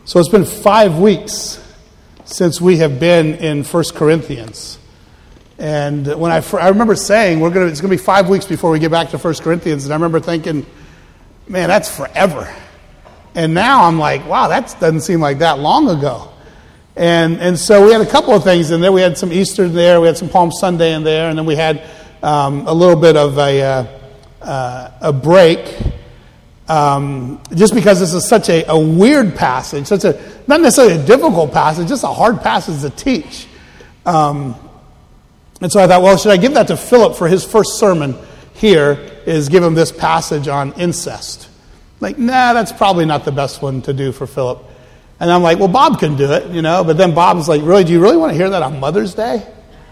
So it's been 5 weeks since we have been in 1 Corinthians. And when I remember saying it's going to be 5 weeks before we get back to 1 Corinthians, and I remember thinking, man, that's forever. And now I'm like, wow, that doesn't seem like that long ago. And so we had a couple of things in there. We had some Easter in there, we had some Palm Sunday in there, and then we had a little bit of a break. Just because this is such a weird passage, not necessarily a difficult passage, just a hard passage to teach. And so I thought, well, should I give that to Philip for his first sermon here, is give him this passage on incest. Like, nah, that's probably not the best one to do for Philip. And I'm like, well, Bob can do it, but then Bob's like, really, do you really want to hear that on Mother's Day?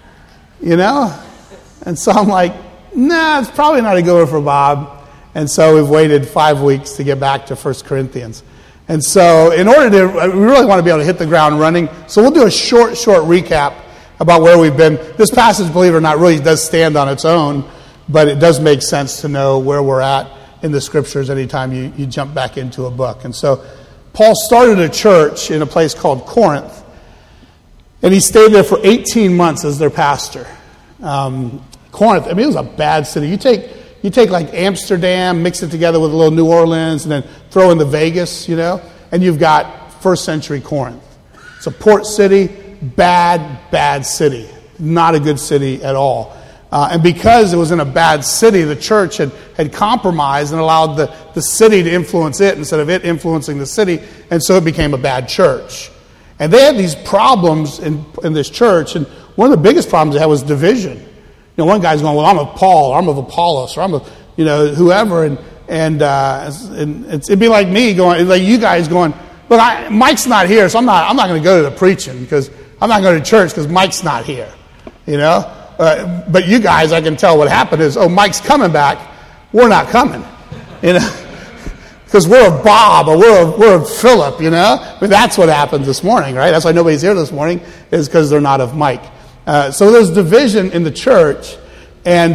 And so I'm like, nah, it's probably not a good one for Bob. And so we've waited 5 weeks to get back to 1 Corinthians. And so we really want to be able to hit the ground running. So we'll do a short recap about where we've been. This passage, believe it or not, really does stand on its own, but it does make sense to know where we're at in the Scriptures anytime you jump back into a book. And so Paul started a church in a place called Corinth, and he stayed there for 18 months as their pastor. Corinth, it was a bad city. You take like Amsterdam, mix it together with a little New Orleans, and then throw in the Vegas, and you've got first century Corinth. It's a port city, bad city. Not a good city at all. And because it was in a bad city, the church had compromised and allowed the city to influence it instead of it influencing the city, and so it became a bad church. And they had these problems in this church, and one of the biggest problems they had was division. One guy's going, well, I'm of Paul, or I'm of Apollos, or I'm of, whoever, and it'd be like me going, like you guys going, look, Mike's not here, so I'm not going to go to the preaching because I'm not going to church because Mike's not here, But you guys, I can tell what happened is, Mike's coming back, we're not coming, because we're of Bob or we're of Philip, that's what happened this morning, right? That's why nobody's here this morning, is because they're not of Mike. So there's division in the church, and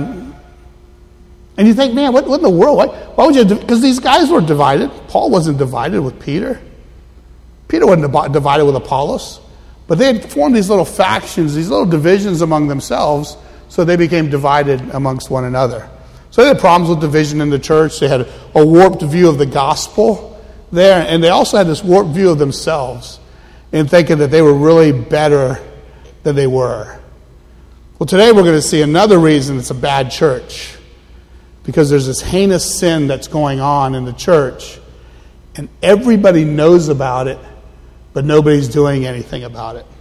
you think, man, what in the world? Why would you? Because these guys were divided. Paul wasn't divided with Peter. Peter wasn't divided with Apollos. But they had formed these little factions, these little divisions among themselves, so they became divided amongst one another. So they had problems with division in the church. They had a warped view of the gospel there, and they also had this warped view of themselves in thinking that they were really better than they were. Well, today we're going to see another reason it's a bad church, because there's this heinous sin that's going on in the church, and everybody knows about it, but nobody's doing anything about it.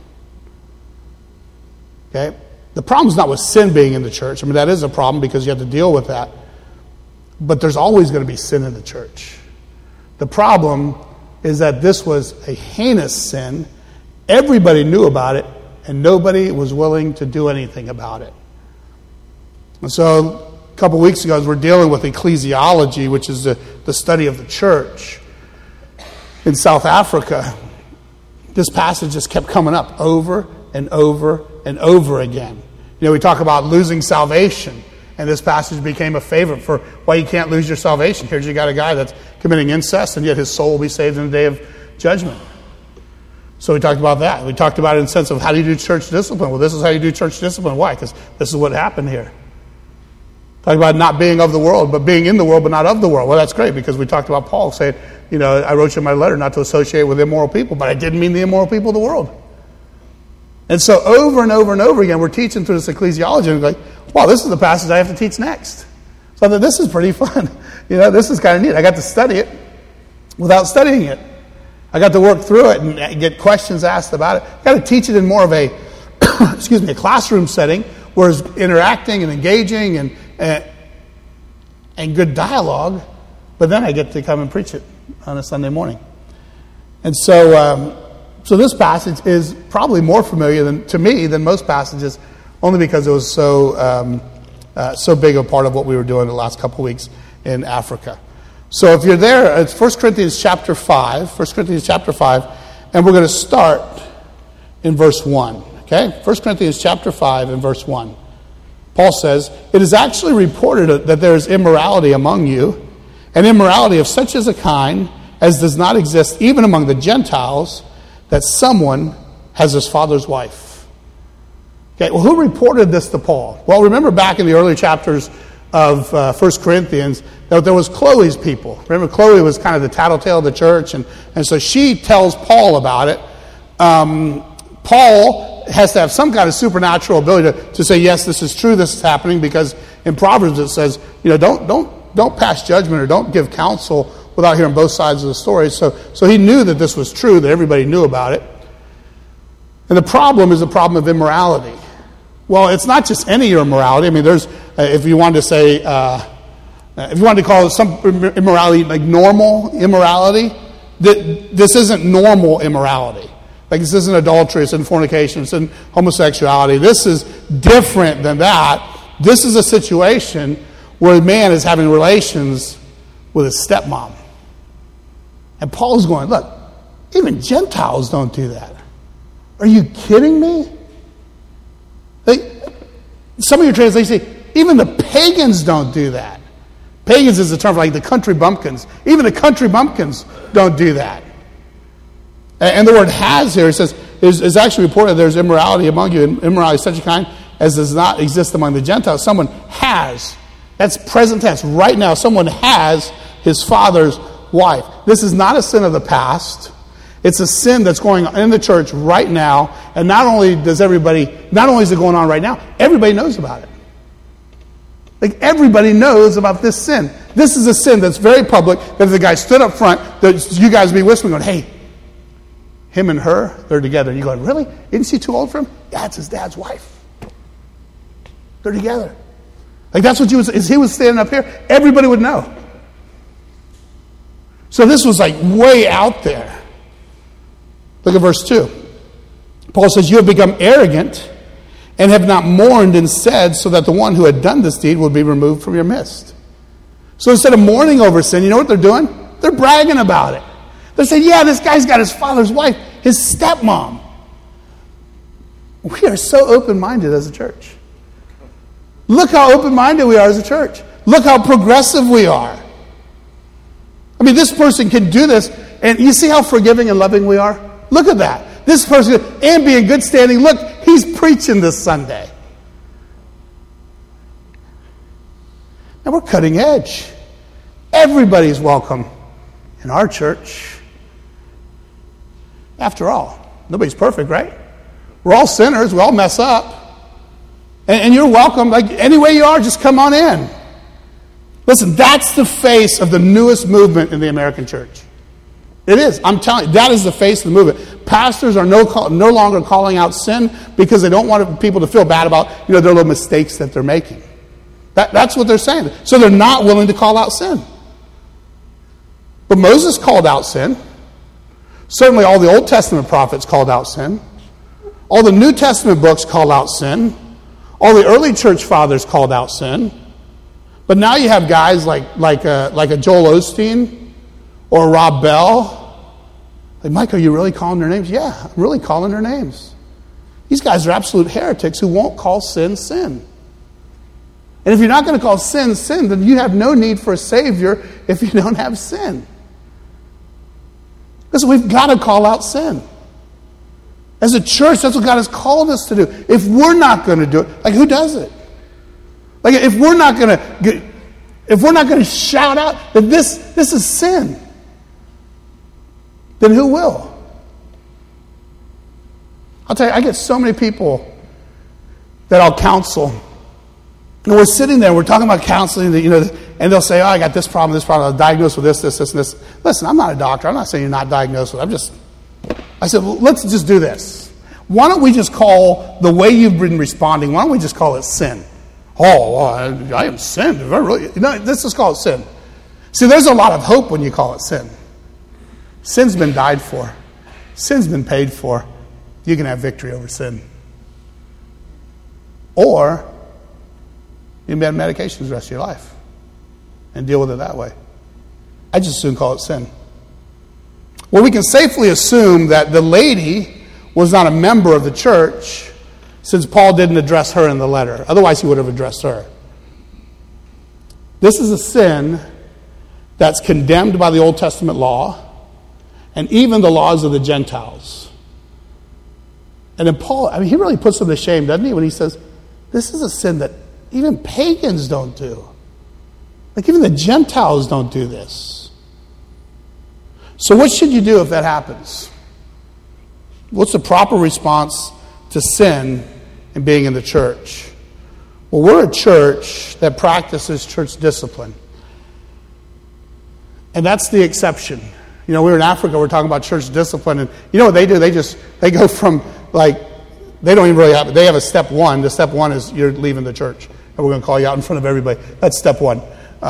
Okay? The problem's not with sin being in the church. That is a problem because you have to deal with that. But there's always going to be sin in the church. The problem is that this was a heinous sin. Everybody knew about it, and nobody was willing to do anything about it. And so a couple weeks ago, as we're dealing with ecclesiology, which is the study of the church in South Africa, this passage just kept coming up over and over and over again. We talk about losing salvation, and this passage became a favorite for why you can't lose your salvation. Here's you got a guy that's committing incest, and yet his soul will be saved in the day of judgment. So we talked about that. We talked about it in the sense of how do you do church discipline? Well, this is how you do church discipline. Why? Because this is what happened here. Talked about not being of the world, but being in the world, but not of the world. Well, that's great, because we talked about Paul saying, I wrote you in my letter not to associate with immoral people, but I didn't mean the immoral people of the world. And so over and over and over again, we're teaching through this ecclesiology, and we're like, wow, this is the passage I have to teach next. So I thought, this is pretty fun. This is kind of neat. I got to study it without studying it. I got to work through it and get questions asked about it. I got to teach it in more of a, a classroom setting, where it's interacting and engaging and good dialogue. But then I get to come and preach it on a Sunday morning. And so this passage is probably more familiar to me than most passages, only because it was so big a part of what we were doing the last couple weeks in Africa. So if you're there, it's 1 Corinthians chapter 5, 1 Corinthians chapter 5, and we're going to start in verse 1. Okay? 1 Corinthians chapter 5 and verse 1. Paul says, "It is actually reported that there is immorality among you, and immorality of such as a kind as does not exist even among the Gentiles, that someone has his father's wife. Okay, well, who reported this to Paul? Well, remember back in the early chapters of 1 Corinthians, that there was Chloe's people. Remember, Chloe was kind of the tattletale of the church, and so she tells Paul about it. Paul has to have some kind of supernatural ability to say, yes, this is true, this is happening, because in Proverbs it says, don't pass judgment or don't give counsel without hearing both sides of the story. So he knew that this was true, that everybody knew about it. And the problem is the problem of immorality. Well, it's not just any immorality. I mean, there's, if you wanted to say, if you wanted to call it some immorality like normal immorality, this isn't normal immorality. Like, this isn't adultery, it's in fornication, it's in homosexuality. This is different than that. This is a situation where a man is having relations with his stepmom. And Paul's going, look, even Gentiles don't do that. Are you kidding me? Some of your translations say, even the pagans don't do that. Pagans is the term for like the country bumpkins. Even the country bumpkins don't do that. And the word has here, it says, is actually reported there's immorality among you, and immorality is such a kind as does not exist among the Gentiles. Someone has. That's present tense. Right now, someone has his father's wife. This is not a sin of the past. It's a sin that's going on in the church right now. And not only is it going on right now, everybody knows about it. Like, everybody knows about this sin. This is a sin that's very public, that if the guy stood up front, that you guys would be whispering, going, hey, him and her, they're together. And you go, really? Isn't she too old for him? Yeah, it's his dad's wife. They're together. Like, that's what if he was standing up here, everybody would know. So this was like way out there. Look at verse 2. Paul says, you have become arrogant and have not mourned and said, so that the one who had done this deed will be removed from your midst. So instead of mourning over sin, you know what they're doing? They're bragging about it. They're saying, yeah, this guy's got his father's wife, his stepmom. We are so open-minded as a church. Look how open-minded we are as a church. Look how progressive we are. I mean, this person can do this, and you see how forgiving and loving we are? Look at that. This person, and be in good standing. Look, he's preaching this Sunday. Now, we're cutting edge. Everybody's welcome in our church. After all, nobody's perfect, right? We're all sinners. We all mess up. And you're welcome. Like, any way you are, just come on in. Listen, that's the face of the newest movement in the American church. It is. I'm telling you, that is the face of the movement. Pastors are no longer calling out sin because they don't want people to feel bad about, their little mistakes that they're making. That's what they're saying. So they're not willing to call out sin. But Moses called out sin. Certainly all the Old Testament prophets called out sin. All the New Testament books call out sin. All the early church fathers called out sin. But now you have guys like a Joel Osteen or a Rob Bell. Like, Mike, are you really calling their names? Yeah, I'm really calling their names. These guys are absolute heretics who won't call sin, sin. And if you're not going to call sin, sin, then you have no need for a Savior if you don't have sin. Because we've got to call out sin. As a church, that's what God has called us to do. If we're not going to do it, like, who does it? Like, if we're not going to shout out that this is sin, then who will? I'll tell you, I get so many people that I'll counsel. And we're sitting there, we're talking about counseling, and they'll say, oh, I got this problem, I'm diagnosed with this, and this. Listen, I'm not a doctor. I'm not saying you're not diagnosed with it. I said, well, let's just do this. Why don't we just call the way you've been responding, why don't we just call it sin? Oh, well, I have sinned. Let's just call it sin. See, there's a lot of hope when you call it sin. Sin's been died for. Sin's been paid for. You can have victory over sin. Or you can be on medications the rest of your life and deal with it that way. I just soon call it sin. Well, we can safely assume that the lady was not a member of the church, since Paul didn't address her in the letter. Otherwise, he would have addressed her. This is a sin that's condemned by the Old Testament law. and even the laws of the Gentiles. And then Paul, he really puts them to shame, doesn't he, when he says, this is a sin that even pagans don't do. Like even the Gentiles don't do this. So what should you do if that happens? What's the proper response to sin and being in the church? Well, we're a church that practices church discipline. And that's the exception. We were in Africa, we're talking about church discipline, and you know what they do? They go from, they don't even really have, they have a step one. The step one is you're leaving the church, and we're going to call you out in front of everybody. That's step one.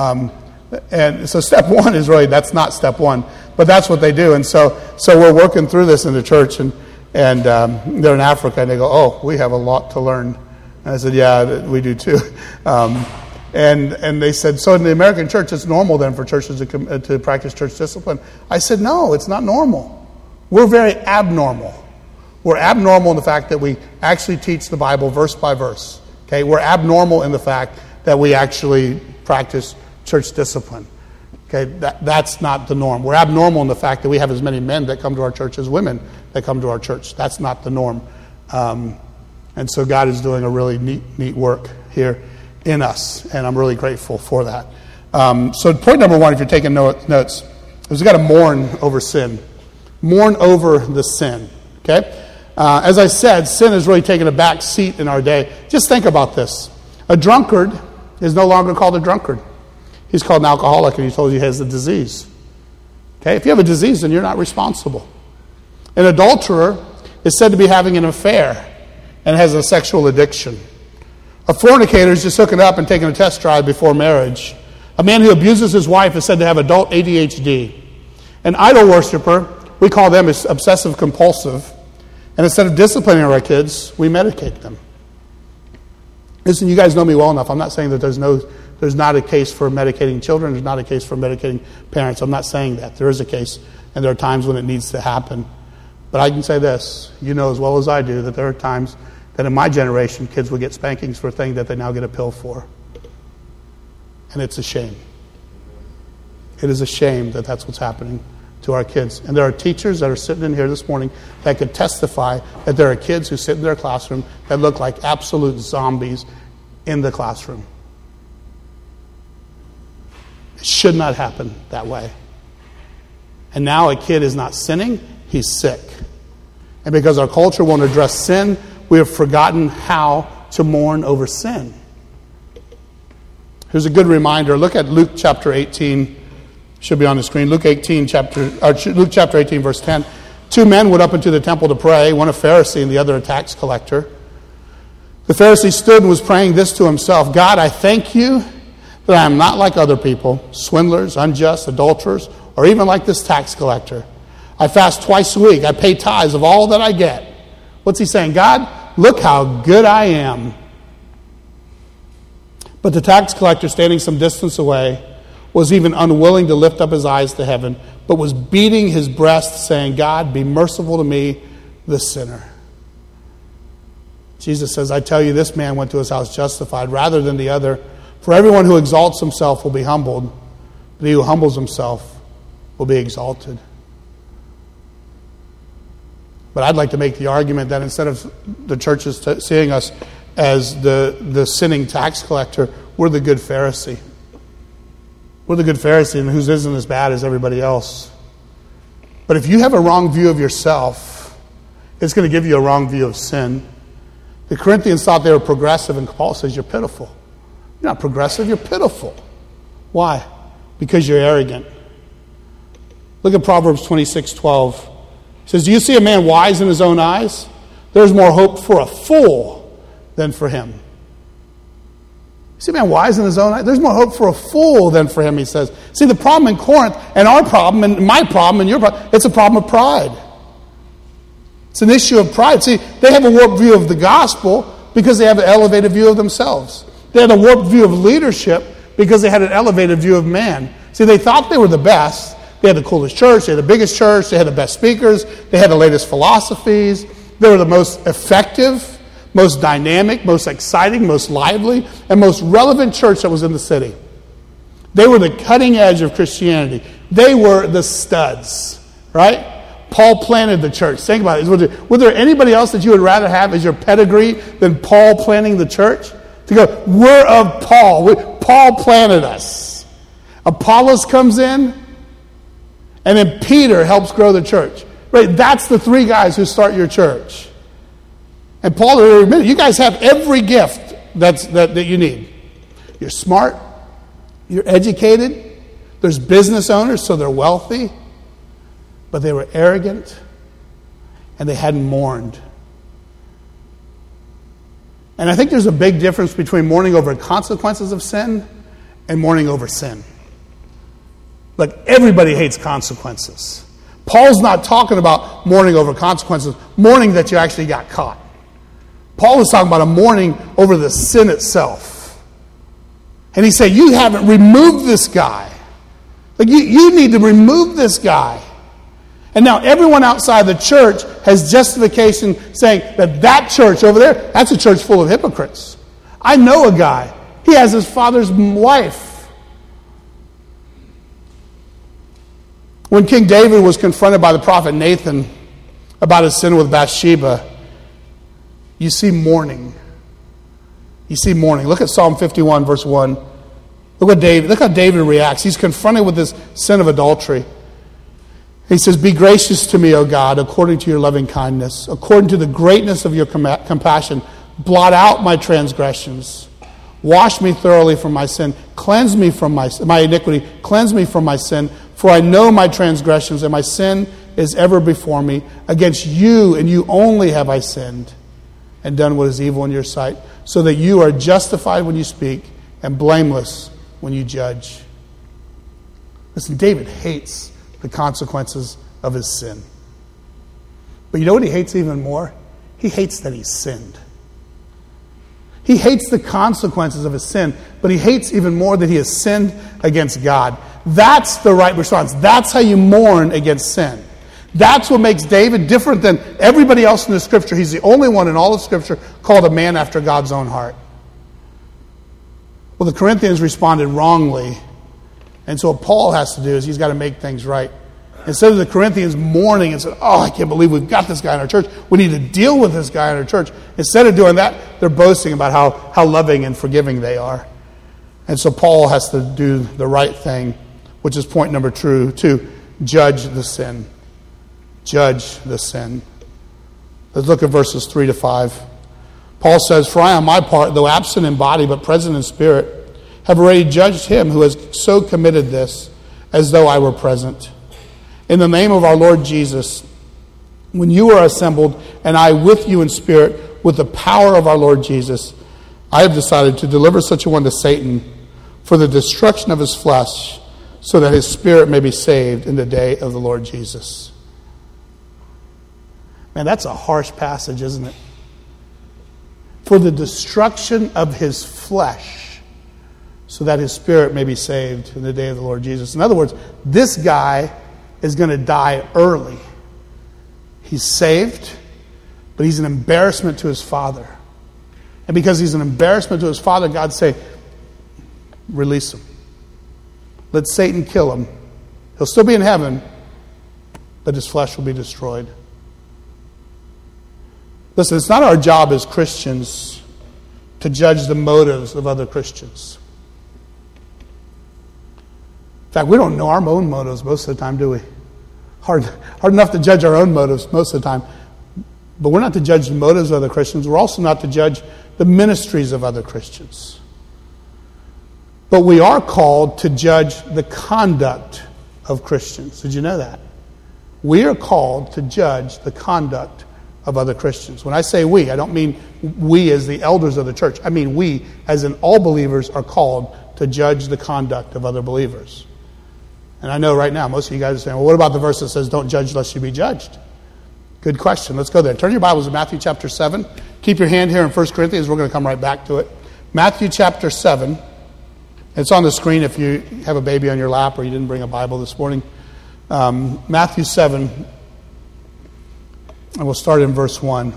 And so step one is really, that's not step one, but that's what they do. And so we're working through this in the church, and they're in Africa, and they go, oh, we have a lot to learn. And I said, yeah, we do too. And they said, so in the American church, it's normal then for churches to practice church discipline. I said, no, it's not normal. We're very abnormal. We're abnormal in the fact that we actually teach the Bible verse by verse. Okay, we're abnormal in the fact that we actually practice church discipline. Okay, that's not the norm. We're abnormal in the fact that we have as many men that come to our church as women that come to our church. That's not the norm. And so God is doing a really neat work here in us, and I'm really grateful for that. So point number one, if you're taking notes, is we've got to mourn over sin. Mourn over the sin. Okay? As I said, sin has really taken a back seat in our day. Just think about this. A drunkard is no longer called a drunkard. He's called an alcoholic, and he told you he has a disease. Okay? If you have a disease, then you're not responsible. An adulterer is said to be having an affair and has a sexual addiction. A fornicator is just hooking up and taking a test drive before marriage. A man who abuses his wife is said to have adult ADHD. An idol worshiper, we call them obsessive compulsive. And instead of disciplining our kids, we medicate them. Listen, you guys know me well enough. I'm not saying that there's not a case for medicating children. There's not a case for medicating parents. I'm not saying that. There is a case, and there are times when it needs to happen. But I can say this. You know as well as I do that there are times that in my generation, kids would get spankings for a thing that they now get a pill for. And it's a shame. It is a shame that that's what's happening to our kids. And there are teachers that are sitting in here this morning that could testify that there are kids who sit in their classroom that look like absolute zombies in the classroom. It should not happen that way. And now a kid is not sinning, he's sick. And because our culture won't address sin, we have forgotten how to mourn over sin. Here's a good reminder. Look at Luke chapter 18. Should be on the screen. Luke chapter 18, verse 10. Two men went up into the temple to pray, one a Pharisee and the other a tax collector. The Pharisee stood and was praying this to himself: God, I thank you that I am not like other people, swindlers, unjust, adulterers, or even like this tax collector. I fast twice a week. I pay tithes of all that I get. What's he saying? God, look how good I am. But the tax collector, standing some distance away, was even unwilling to lift up his eyes to heaven, but was beating his breast, saying, God, be merciful to me, the sinner. Jesus says, I tell you, this man went to his house justified rather than the other. For everyone who exalts himself will be humbled, but he who humbles himself will be exalted. But I'd like to make the argument that instead of the churches seeing us as the sinning tax collector, we're the good Pharisee. We're the good Pharisee, and whose isn't as bad as everybody else. But if you have a wrong view of yourself, it's going to give you a wrong view of sin. The Corinthians thought they were progressive, and Paul says you're pitiful. You're not progressive, you're pitiful. Why? Because you're arrogant. Look at Proverbs 26:12. It says, do you see a man wise in his own eyes? There's more hope for a fool than for him. See a man wise in his own eyes? There's more hope for a fool than for him, he says. See, the problem in Corinth, and our problem, and my problem, and your problem, it's a problem of pride. It's an issue of pride. See, they have a warped view of the gospel because they have an elevated view of themselves. They had a warped view of leadership because they had an elevated view of man. See, they thought they were the best. They had the coolest church, they had the biggest church, they had the best speakers, they had the latest philosophies, they were the most effective, most dynamic, most exciting, most lively, and most relevant church that was in the city. They were the cutting edge of Christianity. They were the studs, right? Paul planted the church. Think about it. Was there anybody else that you would rather have as your pedigree than Paul planting the church? To go, we're of Paul. Paul planted us. Apollos comes in, and then Peter helps grow the church. Right? That's the three guys who start your church. And Paul admitted, you guys have every gift that you need. You're smart. You're educated. There's business owners, so they're wealthy. But they were arrogant, and they hadn't mourned. And I think there's a big difference between mourning over consequences of sin and mourning over sin. Like, everybody hates consequences. Paul's not talking about mourning over consequences, mourning that you actually got caught. Paul is talking about a mourning over the sin itself. And he said, you haven't removed this guy. Like, you need to remove this guy. And now everyone outside the church has justification saying that church over there, that's a church full of hypocrites. I know a guy. He has his father's wife. When King David was confronted by the prophet Nathan about his sin with Bathsheba, you see mourning. You see mourning. Look at Psalm 51, verse 1. Look how David reacts. He's confronted with this sin of adultery. He says, be gracious to me, O God, according to your loving kindness, according to the greatness of your compassion. Blot out my transgressions. Wash me thoroughly from my sin. Cleanse me from my iniquity. Cleanse me from my sin. For I know my transgressions, and my sin is ever before me. Against you and you only have I sinned, and done what is evil in your sight, so that you are justified when you speak, and blameless when you judge. Listen, David hates the consequences of his sin. But you know what he hates even more? He hates that he sinned. He hates the consequences of his sin, but he hates even more that he has sinned against God. That's the right response. That's how you mourn against sin. That's what makes David different than everybody else in the Scripture. He's the only one in all of Scripture called a man after God's own heart. Well, the Corinthians responded wrongly. And so what Paul has to do is he's got to make things right. Instead of the Corinthians mourning and saying, oh, I can't believe we've got this guy in our church. We need to deal with this guy in our church. Instead of doing that, they're boasting about how loving and forgiving they are. And so Paul has to do the right thing, which is point number 2, judge the sin. Judge the sin. Let's look at verses 3 to 5. Paul says, for I on my part, though absent in body but present in spirit, have already judged him who has so committed this, as though I were present. In the name of our Lord Jesus, when you are assembled, and I with you in spirit, with the power of our Lord Jesus, I have decided to deliver such a one to Satan for the destruction of his flesh, so that his spirit may be saved in the day of the Lord Jesus. Man, that's a harsh passage, isn't it? For the destruction of his flesh, so that his spirit may be saved in the day of the Lord Jesus. In other words, this guy is going to die early. He's saved, but he's an embarrassment to his father. And because he's an embarrassment to his father, God say, release him. Let Satan kill him. He'll still be in heaven, but his flesh will be destroyed. Listen, it's not our job as Christians to judge the motives of other Christians. In fact, we don't know our own motives most of the time, do we? Hard enough to judge our own motives most of the time. But we're not to judge the motives of other Christians. We're also not to judge the ministries of other Christians. But we are called to judge the conduct of Christians. Did you know that? We are called to judge the conduct of other Christians. When I say we, I don't mean we as the elders of the church. I mean we, as in all believers, are called to judge the conduct of other believers. And I know right now, most of you guys are saying, well, what about the verse that says, don't judge lest you be judged? Good question. Let's go there. Turn your Bibles to Matthew chapter 7. Keep your hand here in 1 Corinthians. We're going to come right back to it. Matthew chapter 7. It's on the screen if you have a baby on your lap or you didn't bring a Bible this morning. Matthew 7. And we'll start in verse 1.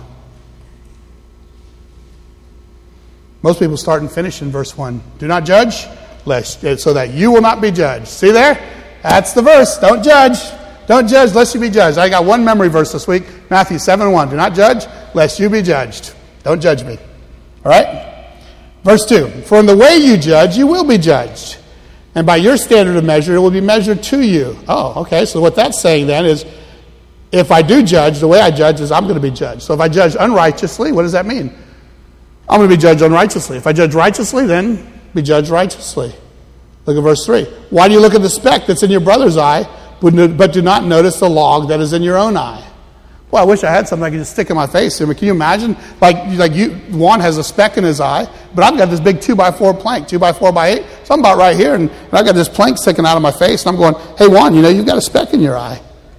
Most people start and finish in verse 1. Do not judge, so that you will not be judged. See there? That's the verse. Don't judge. Don't judge lest you be judged. I got one memory verse this week, Matthew 7:1. Do not judge lest you be judged. Don't judge me. All right? Verse 2. For in the way you judge, you will be judged. And by your standard of measure, it will be measured to you. Oh, okay. So what that's saying then is, if I do judge, the way I judge is I'm going to be judged. So if I judge unrighteously, what does that mean? I'm going to be judged unrighteously. If I judge righteously, then be judged righteously. Look at verse 3. Why do you look at the speck that's in your brother's eye, but do not notice the log that is in your own eye? Well, I wish I had something I could just stick in my face. I mean, can you imagine? Juan has a speck in his eye, but I've got this big 2x4 plank, 2x4x8. So I'm about right here, and I've got this plank sticking out of my face, and I'm going, hey, Juan, you've got a speck in your eye.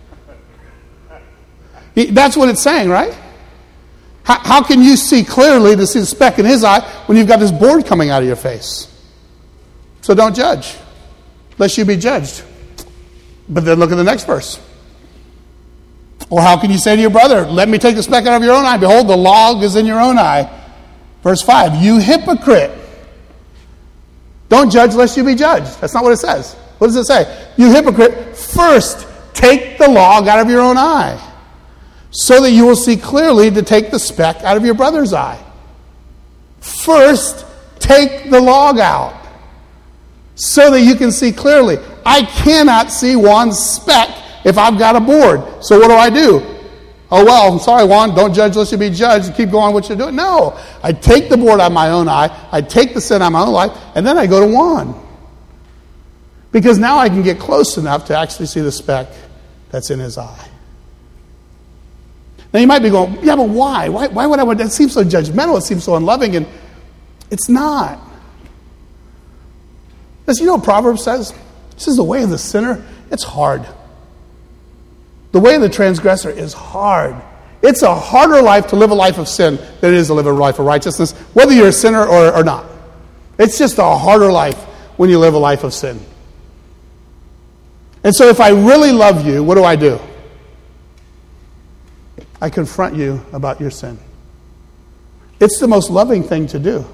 That's what it's saying, right? How can you see clearly to see the speck in his eye when you've got this board coming out of your face? So don't judge, lest you be judged. But then look at the next verse. Or how can you say to your brother, let me take the speck out of your own eye? Behold, the log is in your own eye. Verse 5, you hypocrite. Don't judge lest you be judged. That's not what it says. What does it say? You hypocrite, first take the log out of your own eye, so that you will see clearly to take the speck out of your brother's eye. First, take the log out, so that you can see clearly. I cannot see Juan's speck if I've got a board. So what do? Oh, well, I'm sorry, Juan, don't judge lest you be judged. Keep going what you're doing. No, I take the board out of my own eye, I take the sin out of my own life, and then I go to Juan. Because now I can get close enough to actually see the speck that's in his eye. Now you might be going, yeah, but why? Why would I want that? It seems so judgmental, it seems so unloving, and it's not. Listen, you know what Proverbs says? It says the way of the sinner, it's hard. The way of the transgressor is hard. It's a harder life to live a life of sin than it is to live a life of righteousness, whether you're a sinner or not. It's just a harder life when you live a life of sin. And so if I really love you, what do? I confront you about your sin. It's the most loving thing to do.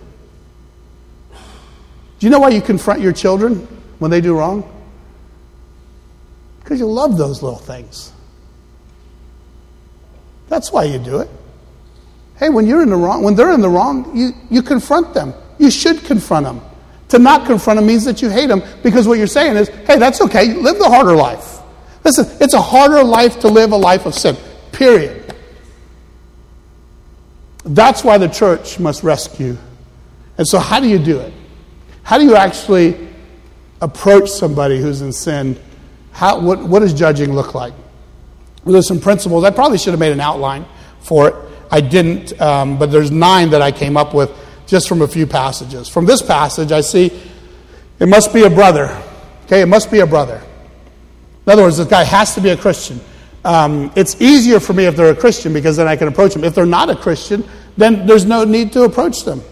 Do you know why you confront your children when they do wrong? Because you love those little things. That's why you do it. Hey, when they're in the wrong, you confront them. You should confront them. To not confront them means that you hate them, because what you're saying is, hey, that's okay, live the harder life. Listen, it's a harder life to live a life of sin, period. That's why the church must rescue. And so how do you do it? How do you actually approach somebody who's in sin? What does judging look like? Well, there's some principles. I probably should have made an outline for it. I didn't, but there's 9 that I came up with just from a few passages. From this passage, I see it must be a brother. Okay, it must be a brother. In other words, this guy has to be a Christian. It's easier for me if they're a Christian, because then I can approach them. If they're not a Christian, then there's no need to approach them.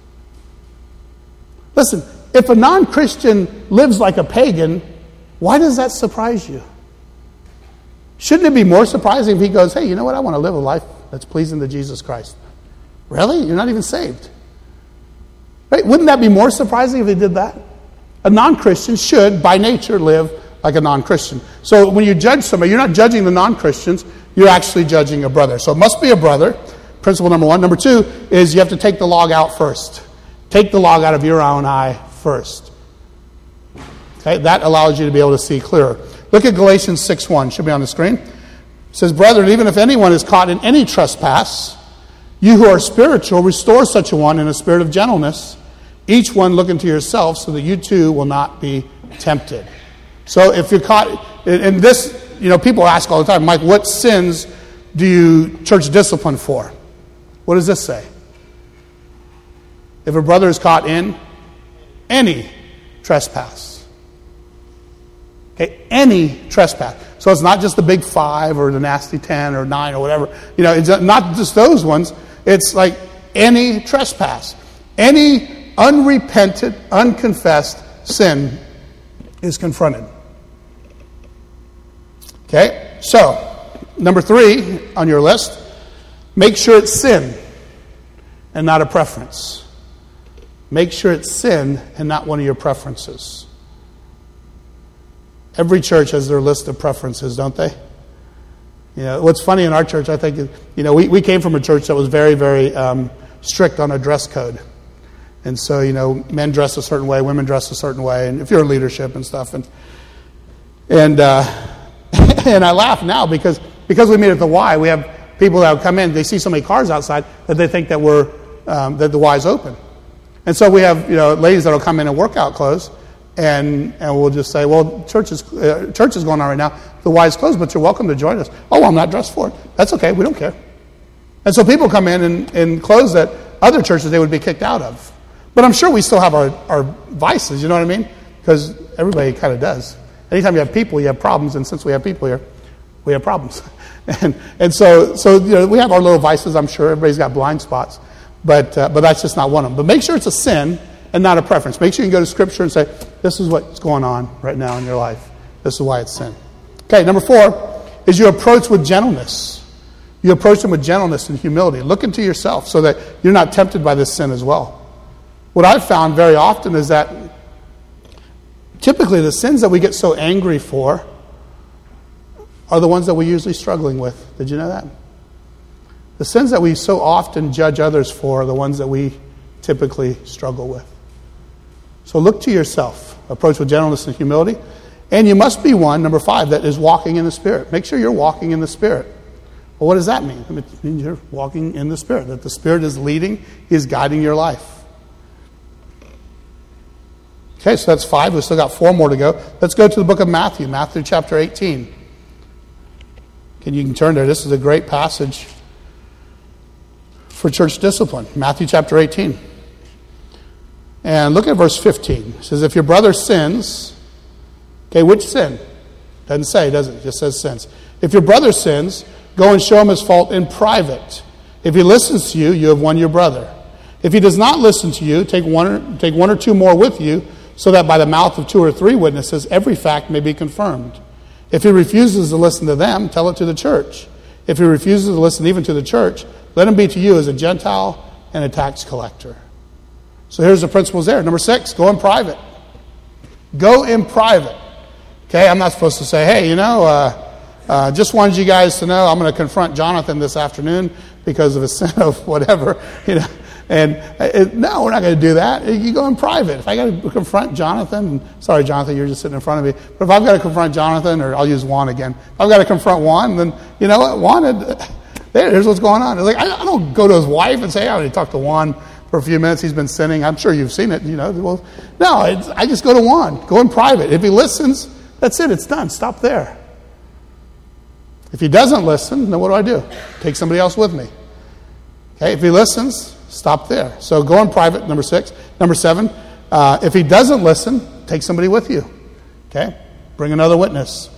Listen, if a non-Christian lives like a pagan, why does that surprise you? Shouldn't it be more surprising if he goes, hey, you know what? I want to live a life that's pleasing to Jesus Christ. Really? You're not even saved. Right? Wouldn't that be more surprising if he did that? A non-Christian should, by nature, live like a non-Christian. So when you judge somebody, you're not judging the non-Christians, you're actually judging a brother. So it must be a brother, principle number 1. Number 2 is you have to take the log out first. Take the log out of your own eye first. Okay, that allows you to be able to see clearer. Look at Galatians 6:1. Should be on the screen. It says, brethren, even if anyone is caught in any trespass, you who are spiritual, restore such a one in a spirit of gentleness, each one look into yourself, so that you too will not be tempted. So if you're caught in this, people ask all the time, Mike, what sins do you church discipline for? What does this say? If a brother is caught in any trespass. Okay, any trespass. So it's not just the big 5 or the nasty 10 or 9 or whatever. It's not just those ones. It's like any trespass. Any unrepented, unconfessed sin is confronted. Okay, so number 3 on your list, make sure it's sin and not a preference. Make sure it's sin and not one of your preferences. Every church has their list of preferences, don't they? You know, what's funny in our church, I think, you know, we came from a church that was very, very strict on a dress code. And so, you know, men dress a certain way, women dress a certain way, and if you're in leadership and stuff. And and I laugh now because we meet at the Y, we have people that come in, they see so many cars outside that they think that that the Y is open. And so we have, you know, ladies that will come in in workout clothes, and we'll just say, well, church is going on right now. The Y is closed, but you're welcome to join us. Oh, I'm not dressed for it. That's okay. We don't care. And so people come in and clothes that other churches they would be kicked out of. But I'm sure we still have our vices, you know what I mean? Because everybody kind of does. Anytime you have people, you have problems. And since we have people here, we have problems. And so you know, we have our little vices, I'm sure. Everybody's got blind spots. But that's just not one of them. But make sure it's a sin and not a preference. Make sure you can go to Scripture and say, this is what's going on right now in your life. This is why it's sin. Okay, number 4 is you approach with gentleness. You approach them with gentleness and humility. Look into yourself so that you're not tempted by this sin as well. What I've found very often is that typically the sins that we get so angry for are the ones that we're usually struggling with. Did you know that? The sins that we so often judge others for are the ones that we typically struggle with. So look to yourself. Approach with gentleness and humility. And you must be one, number 5, that is walking in the Spirit. Make sure you're walking in the Spirit. Well, what does that mean? It means you're walking in the Spirit, that the Spirit is leading, He is guiding your life. Okay, so that's 5. We've still got 4 more to go. Let's go to the book of Matthew, Matthew chapter 18. You can turn there. This is a great passage for church discipline. Matthew chapter 18. And look at verse 15. It says, if your brother sins, okay, which sin? Doesn't say, does it? It just says sins. If your brother sins, go and show him his fault in private. If he listens to you, you have won your brother. If he does not listen to you, take one or two more with you, so that by the mouth of 2 or 3 witnesses, every fact may be confirmed. If he refuses to listen to them, tell it to the church. If he refuses to listen even to the church, let him be to you as a Gentile and a tax collector. So here's the principles there. Number 6, go in private. Go in private. Okay, I'm not supposed to say, hey, you know, just wanted you guys to know I'm going to confront Jonathan this afternoon because of a sin of whatever, you know. And no, we're not going to do that. You go in private. If I got to confront Jonathan, sorry, Jonathan, you're just sitting in front of me. But if I've got to confront Jonathan, or I'll use Juan again. If I've got to confront Juan, then you know what? Juan, here's what's going on. It's like I don't go to his wife and say, I already talked to Juan for a few minutes. He's been sinning. I'm sure you've seen it. You know, well, no, I just go to Juan. Go in private. If he listens, that's it. It's done. Stop there. If he doesn't listen, then what do? Take somebody else with me. Okay, if he listens, stop there. So go in private, number 6. Number 7, if he doesn't listen, take somebody with you. Okay, bring another witness.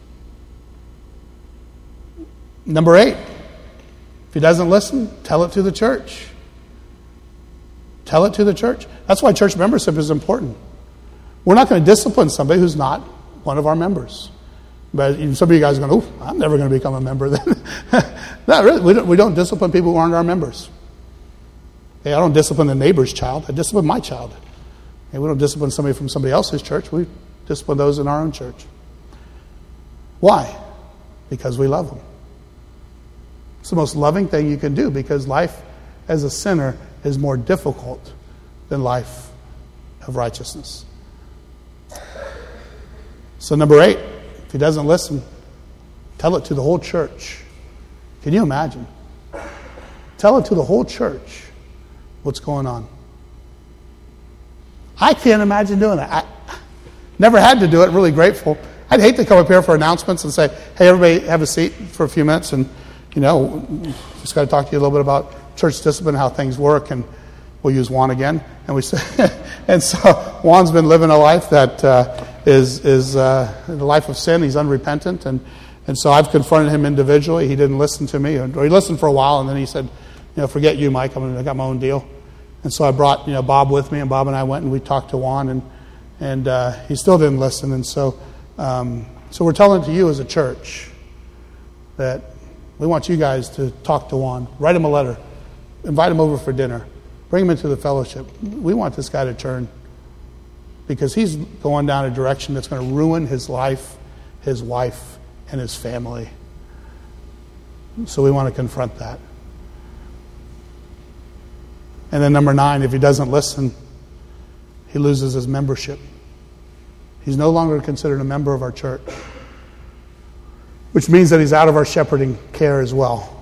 Number 8, if he doesn't listen, tell it to the church. Tell it to the church. That's why church membership is important. We're not going to discipline somebody who's not one of our members. But some of you guys are going, oh, I'm never going to become a member then. Not really. We don't discipline people who aren't our members. Hey, I don't discipline the neighbor's child. I discipline my child. Hey, we don't discipline somebody from somebody else's church. We discipline those in our own church. Why? Because we love them. It's the most loving thing you can do, because life as a sinner is more difficult than life of righteousness. So number 8, if he doesn't listen, tell it to the whole church. Can you imagine? Tell it to the whole church what's going on. I can't imagine doing that. I never had to do it. Really grateful. I'd hate to come up here for announcements and say, hey, everybody have a seat for a few minutes, and, you know, just got to talk to you a little bit about church discipline, how things work, and we'll use Juan again. And we say, and so Juan's been living a life that is the life of sin. He's unrepentant, and so I've confronted him individually. He didn't listen to me, or he listened for a while, and then he said, you know, forget you, Mike. I got my own deal. And so I brought, you know, Bob with me, and Bob and I went and we talked to Juan, and he still didn't listen. And so we're telling to you as a church that we want you guys to talk to Juan, write him a letter, invite him over for dinner, bring him into the fellowship. We want this guy to turn, because he's going down a direction that's going to ruin his life, his wife, and his family. So we want to confront that. And then number 9, if he doesn't listen, he loses his membership. He's no longer considered a member of our church, which means that he's out of our shepherding care as well.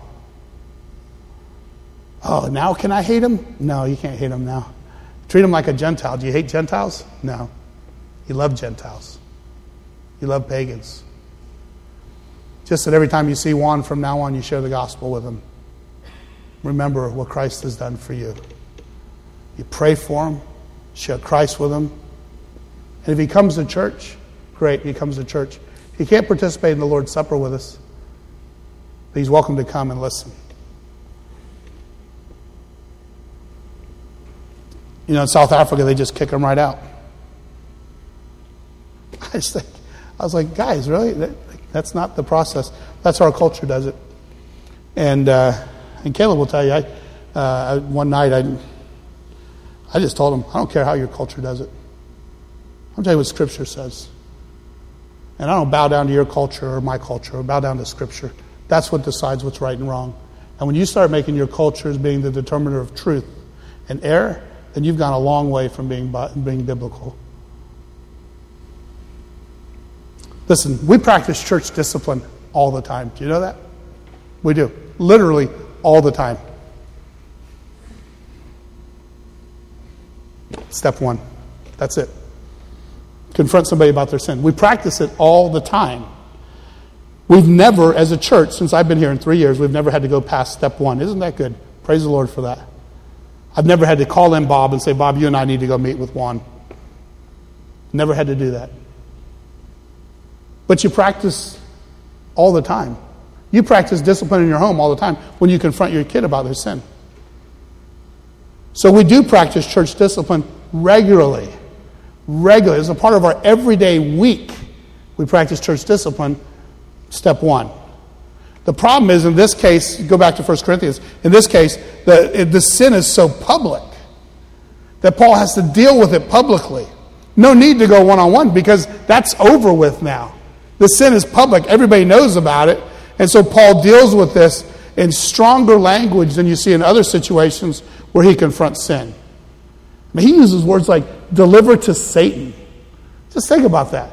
Oh, now can I hate him? No, you can't hate him now. Treat him like a Gentile. Do you hate Gentiles? No. You love Gentiles. You love pagans. Just that every time you see one from now on, you share the gospel with him. Remember what Christ has done for you. You pray for him, share Christ with him. And if he comes to church, great, he comes to church. He can't participate in the Lord's Supper with us, but he's welcome to come and listen. You know, in South Africa, they just kick him right out. I was like, guys, really? That's not the process. That's how our culture does it. And Caleb will tell you, one night I just told him, I don't care how your culture does it. I'll tell you what Scripture says. And I don't bow down to your culture or my culture. I bow down to Scripture. That's what decides what's right and wrong. And when you start making your culture as being the determiner of truth and error, then you've gone a long way from being biblical. Listen, we practice church discipline all the time. Do you know that? We do. Literally all the time. Step 1. That's it. Confront somebody about their sin. We practice it all the time. We've never, as a church, since I've been here in 3 years, we've never had to go past step 1. Isn't that good? Praise the Lord for that. I've never had to call in Bob and say, Bob, you and I need to go meet with Juan. Never had to do that. But you practice all the time. You practice discipline in your home all the time when you confront your kid about their sin. So we do practice church discipline regularly. Regularly. As a part of our everyday week, we practice church discipline, step 1. The problem is, in this case, go back to 1 Corinthians, in this case, the sin is so public that Paul has to deal with it publicly. No need to go one-on-one because that's over with now. The sin is public. Everybody knows about it. And so Paul deals with this in stronger language than you see in other situations where he confronts sin. I mean, he uses words like deliver to Satan. Just think about that.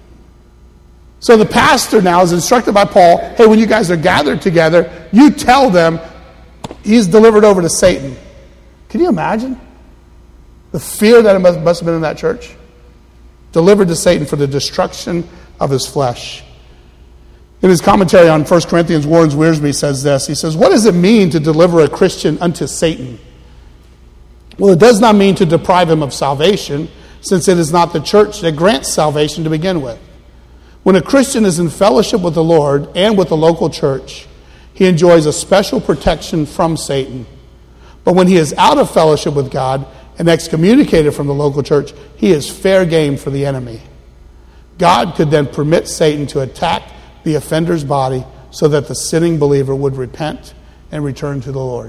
So the pastor now is instructed by Paul, hey, when you guys are gathered together, you tell them he's delivered over to Satan. Can you imagine the fear that it must have been in that church? Delivered to Satan for the destruction of his flesh. In his commentary on 1 Corinthians, Warren Wiersbe says this. He says, what does it mean to deliver a Christian unto Satan? Well, it does not mean to deprive him of salvation, since it is not the church that grants salvation to begin with. When a Christian is in fellowship with the Lord and with the local church, he enjoys a special protection from Satan. But when he is out of fellowship with God and excommunicated from the local church, he is fair game for the enemy. God could then permit Satan to attack the offender's body so that the sinning believer would repent and return to the Lord.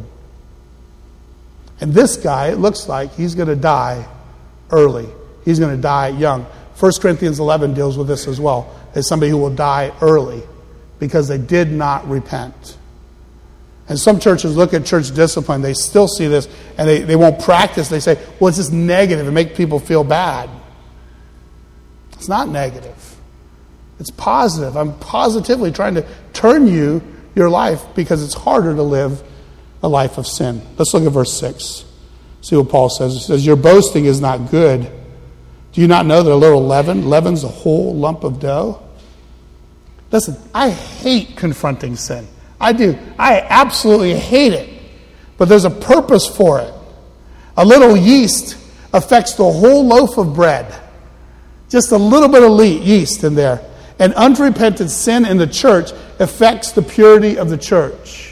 And this guy, it looks like he's going to die early. He's going to die young. 1 Corinthians 11 deals with this as well, as somebody who will die early because they did not repent. And some churches look at church discipline, they still see this, and they won't practice. They say, well, it's just negative. It makes people feel bad. It's not negative. It's positive. I'm positively trying to turn your life, because it's harder to live a life of sin. Let's look at verse 6. See what Paul says. He says, your boasting is not good. Do you not know that a little leaven leavens a whole lump of dough? Listen, I hate confronting sin. I do. I absolutely hate it. But there's a purpose for it. A little yeast affects the whole loaf of bread. Just a little bit of yeast in there. And unrepentant sin in the church affects the purity of the church.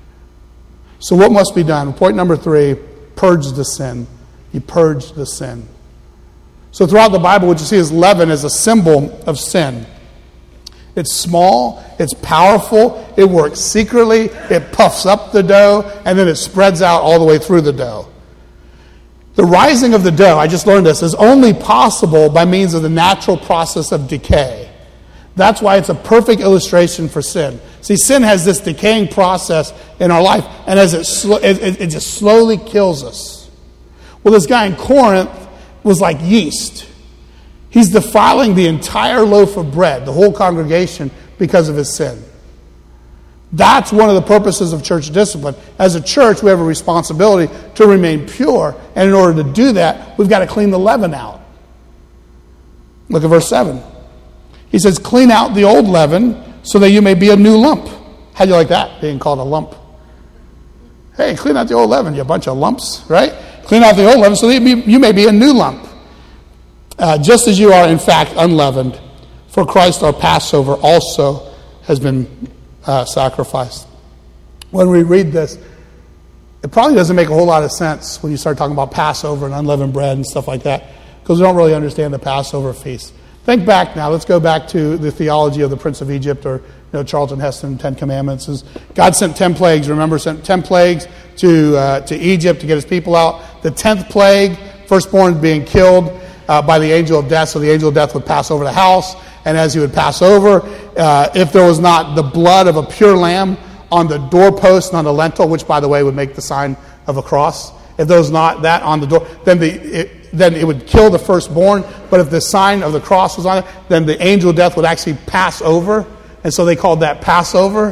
So what must be done? Point number 3, purge the sin. You purge the sin. So throughout the Bible, what you see is leaven as a symbol of sin. It's small, it's powerful, it works secretly, it puffs up the dough, and then it spreads out all the way through the dough. The rising of the dough, I just learned this, is only possible by means of the natural process of decay. That's why it's a perfect illustration for sin. See, sin has this decaying process in our life, and as it just slowly kills us. Well, this guy in Corinth was like yeast. He's defiling the entire loaf of bread, the whole congregation, because of his sin. That's one of the purposes of church discipline. As a church, we have a responsibility to remain pure, and in order to do that, we've got to clean the leaven out. Look at verse 7. He says, clean out the old leaven so that you may be a new lump. How do you like that, being called a lump? Hey, clean out the old leaven, you bunch of lumps, right? Clean out the old leaven so that you may be a new lump. Just as you are, in fact, unleavened. For Christ our Passover also has been sacrificed. When we read this, it probably doesn't make a whole lot of sense when you start talking about Passover and unleavened bread and stuff like that, because we don't really understand the Passover feast. Think back now. Let's go back to the theology of the Prince of Egypt, or Charlton Heston, 10 Commandments. God sent 10 plagues. Remember, sent 10 plagues to Egypt to get his people out. The 10th plague, firstborn being killed by the angel of death. So the angel of death would pass over the house, and as he would pass over, if there was not the blood of a pure lamb on the doorpost and on the lintel, which, by the way, would make the sign of a cross, if there was not that on the door, then it would kill the firstborn. But if the sign of the cross was on it, then the angel of death would actually pass over. And so they called that Passover.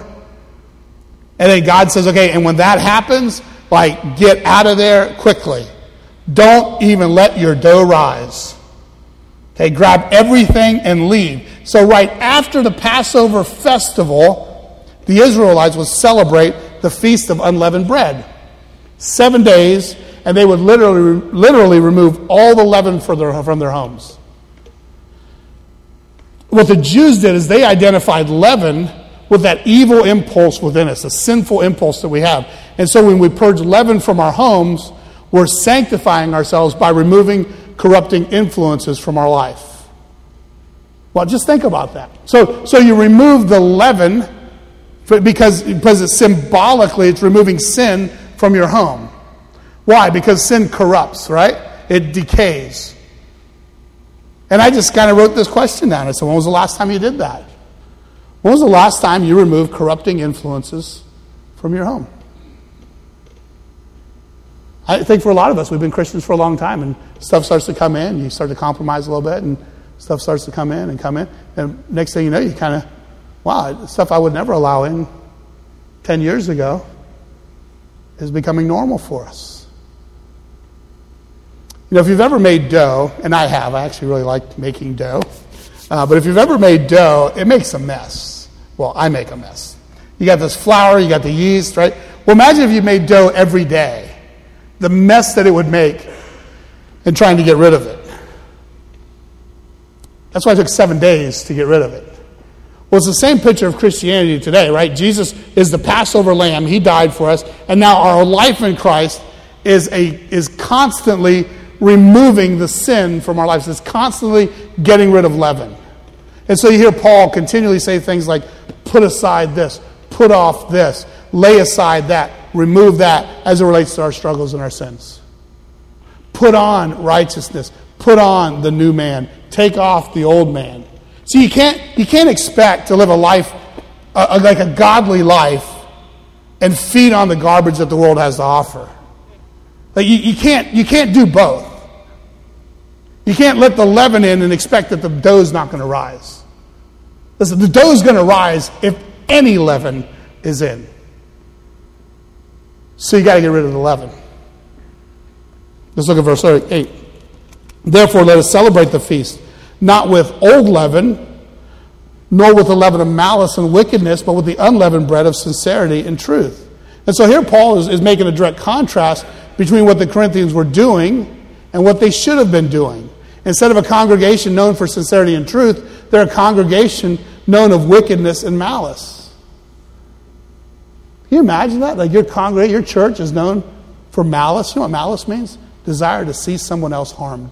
And then God says, okay, and when that happens, get out of there quickly. Don't even let your dough rise. Okay, grab everything and leave. So right after the Passover festival, the Israelites would celebrate the Feast of Unleavened Bread. 7 days, and they would literally remove all the leaven from their homes. What the Jews did is they identified leaven with that evil impulse within us, a sinful impulse that we have. And so when we purge leaven from our homes, we're sanctifying ourselves by removing corrupting influences from our life. Well, just think about that. So you remove the leaven because it's symbolically, it's removing sin from your home. Why? Because sin corrupts, right? It decays. And I just kind of wrote this question down. I said, when was the last time you did that? When was the last time you removed corrupting influences from your home? I think for a lot of us, we've been Christians for a long time, and stuff starts to come in. You start to compromise a little bit, and stuff starts to come in. And next thing you know, you kind of, wow, stuff I would never allow in 10 years ago is becoming normal for us. If you've ever made dough, and I have, I actually really like making dough. But if you've ever made dough, it makes a mess. Well, I make a mess. You got this flour, you got the yeast, right? Well, imagine if you made dough every day. The mess that it would make in trying to get rid of it. That's why it took 7 days to get rid of it. Well, it's the same picture of Christianity today, right? Jesus is the Passover lamb. He died for us. And now our life in Christ is constantly removing the sin from our lives. It's constantly getting rid of leaven. And so you hear Paul continually say things like, put aside this, put off this, lay aside that, remove that as it relates to our struggles and our sins. Put on righteousness. Put on the new man. Take off the old man. See, you can't expect to live a life, like a godly life, and feed on the garbage that the world has to offer. You can't do both. You can't let the leaven in and expect that the dough's not going to rise. Listen, the dough's going to rise if any leaven is in. So you got to get rid of the leaven. Let's look at verse 8. Therefore, let us celebrate the feast, not with old leaven, nor with the leaven of malice and wickedness, but with the unleavened bread of sincerity and truth. And so here Paul is making a direct contrast between what the Corinthians were doing and what they should have been doing. Instead of a congregation known for sincerity and truth, they're a congregation known of wickedness and malice. Can you imagine that? Like your church is known for malice. You know what malice means? Desire to see someone else harmed.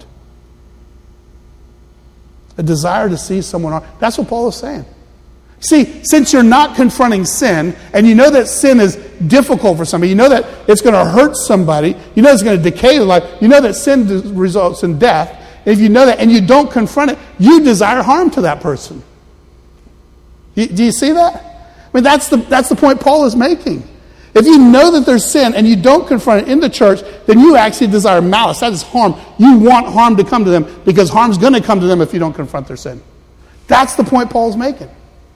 A desire to see someone harmed. That's what Paul is saying. See, since you're not confronting sin, and you know that sin is difficult for somebody. You know that it's going to hurt somebody. You know it's going to decay their life. You know that sin results in death. And if you know that and you don't confront it, you desire harm to that person. Do you see that? I mean, that's the point Paul is making. If you know that there's sin and you don't confront it in the church, then you actually desire malice. That is harm. You want harm to come to them because harm's going to come to them if you don't confront their sin. That's the point Paul's making.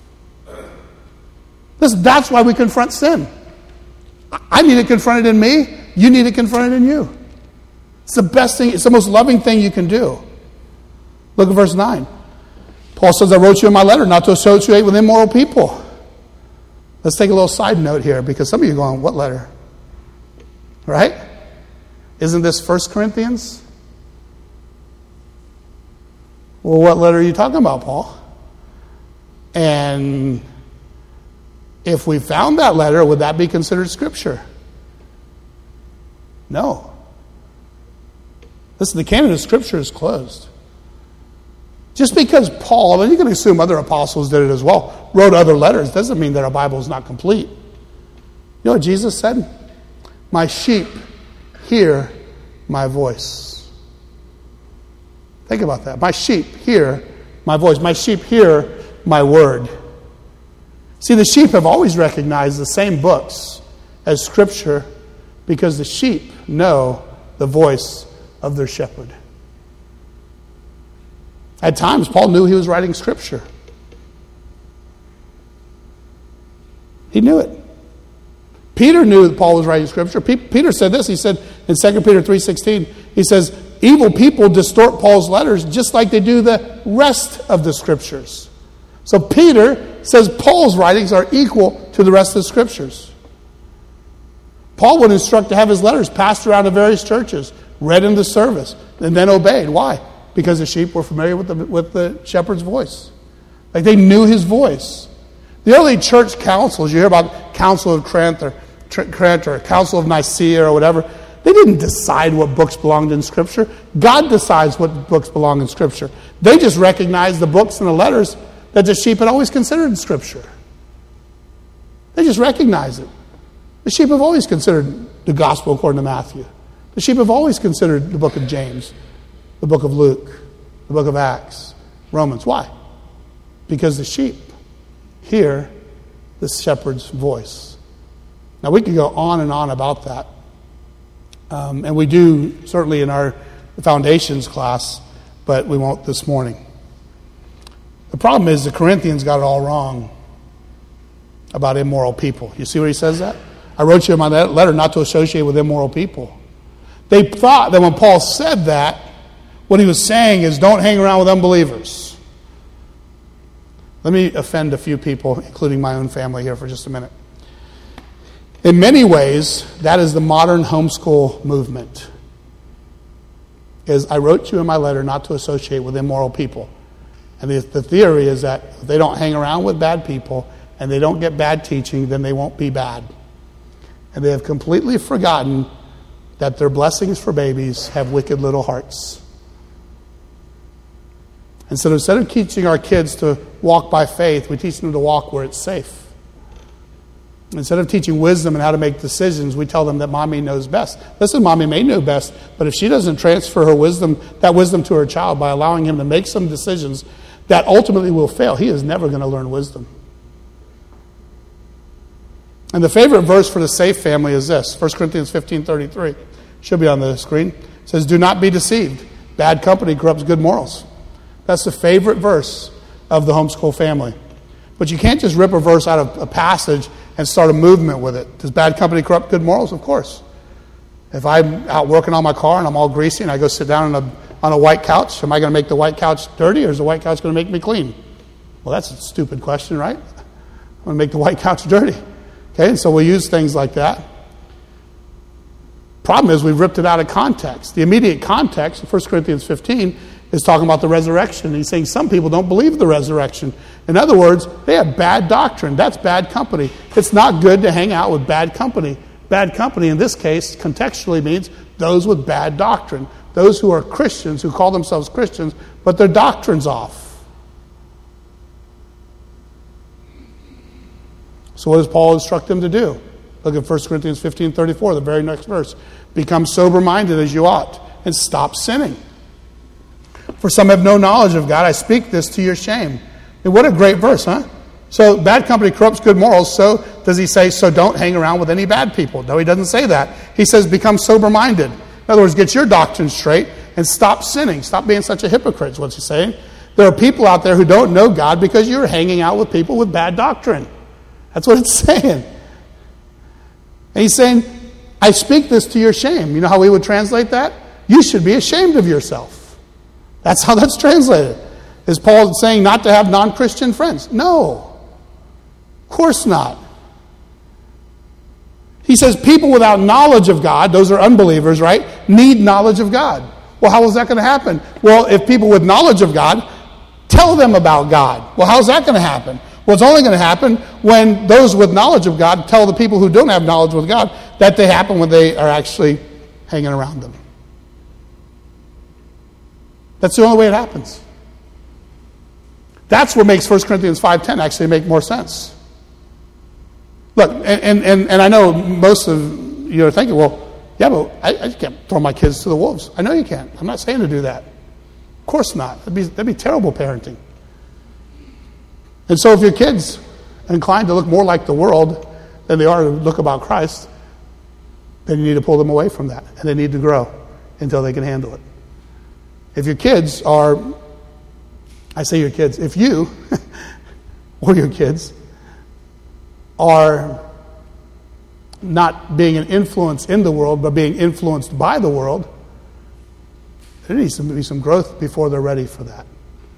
That's why we confront sin. I need to confront it in me. You need to confront it in you. It's the best thing. It's the most loving thing you can do. Look at verse 9. Paul says, I wrote you in my letter not to associate with immoral people. Let's take a little side note here, because some of you are going, what letter? Right? Isn't this 1 Corinthians? Well, what letter are you talking about, Paul? And if we found that letter, would that be considered Scripture? No. Listen, the canon of Scripture is closed. Just because Paul, and you can assume other apostles did it as well, wrote other letters, doesn't mean that our Bible is not complete. You know what Jesus said? My sheep hear my voice. Think about that. My sheep hear my voice. My sheep hear my word. See, the sheep have always recognized the same books as Scripture because the sheep know the voice of their shepherd. At times, Paul knew he was writing Scripture. He knew it. Peter knew that Paul was writing Scripture. Peter said this. He said in 2 Peter 3:16, he says, evil people distort Paul's letters just like they do the rest of the Scriptures. So Peter says Paul's writings are equal to the rest of the Scriptures. Paul would instruct to have his letters passed around to various churches, read in the service, and then obeyed. Why? Because the sheep were familiar with the shepherd's voice. Like they knew his voice. The early church councils, you hear about Council of Trent or Council of Nicaea or whatever, they didn't decide what books belonged in Scripture. God decides what books belong in Scripture. They just recognized the books and the letters that the sheep had always considered in Scripture. They just recognized it. The sheep have always considered the gospel according to Matthew. The sheep have always considered the book of James, the book of Luke, the book of Acts, Romans. Why? Because the sheep hear the shepherd's voice. Now, we could go on and on about that. And we do, certainly in our foundations class, but we won't this morning. The problem is the Corinthians got it all wrong about immoral people. You see where he says that? I wrote you in my letter not to associate with immoral people. They thought that when Paul said that, what he was saying is don't hang around with unbelievers. Let me offend a few people, including my own family here for just a minute. In many ways, that is the modern homeschool movement. I wrote you in my letter not to associate with immoral people. And the theory is that if they don't hang around with bad people and they don't get bad teaching, then they won't be bad. And they have completely forgotten that their blessings for babies have wicked little hearts. And so instead of teaching our kids to walk by faith, we teach them to walk where it's safe. Instead of teaching wisdom and how to make decisions, we tell them that mommy knows best. Listen, mommy may know best, but if she doesn't transfer her wisdom, that wisdom to her child by allowing him to make some decisions that ultimately will fail, he is never going to learn wisdom. And the favorite verse for the safe family is this, 1 Corinthians 15:33. Should be on the screen. It says, do not be deceived. Bad company corrupts good morals. That's the favorite verse of the homeschool family. But you can't just rip a verse out of a passage and start a movement with it. Does bad company corrupt good morals? Of course. If I'm out working on my car and I'm all greasy and I go sit down on a white couch, am I going to make the white couch dirty or is the white couch going to make me clean? Well, that's a stupid question, right? I'm going to make the white couch dirty. Okay, and so we use things like that. Problem is we've ripped it out of context. The immediate context, 1 Corinthians 15, is talking about the resurrection. He's saying some people don't believe the resurrection. In other words, they have bad doctrine. That's bad company. It's not good to hang out with bad company. Bad company, in this case, contextually means those with bad doctrine. Those who are Christians, who call themselves Christians, but their doctrine's off. So what does Paul instruct them to do? Look at 1 Corinthians 15:34, the very next verse. Become sober-minded as you ought, and stop sinning. For some have no knowledge of God. I speak this to your shame. And what a great verse, huh? So bad company corrupts good morals. So does he say, so don't hang around with any bad people? No, he doesn't say that. He says, become sober-minded. In other words, get your doctrine straight and stop sinning. Stop being such a hypocrite is what he's saying. There are people out there who don't know God because you're hanging out with people with bad doctrine. That's what it's saying. And he's saying, I speak this to your shame. You know how we would translate that? You should be ashamed of yourself. That's how that's translated. Is Paul saying not to have non-Christian friends? No. Of course not. He says people without knowledge of God, those are unbelievers, right, need knowledge of God. Well, how is that going to happen? Well, if people with knowledge of God, tell them about God. Well, how's that going to happen? Well, it's only going to happen when those with knowledge of God tell the people who don't have knowledge with God that they happen when they are actually hanging around them. That's the only way it happens. That's what makes 1 Corinthians 5:10 actually make more sense. Look, and I know most of you are thinking, well, yeah, but I can't throw my kids to the wolves. I know you can't. I'm not saying to do that. Of course not. That'd be terrible parenting. And so if your kids are inclined to look more like the world than they are to look about Christ, then you need to pull them away from that. And they need to grow until they can handle it. If your kids are, I say your kids, if you or your kids are not being an influence in the world, but being influenced by the world, there needs to be some growth before they're ready for that.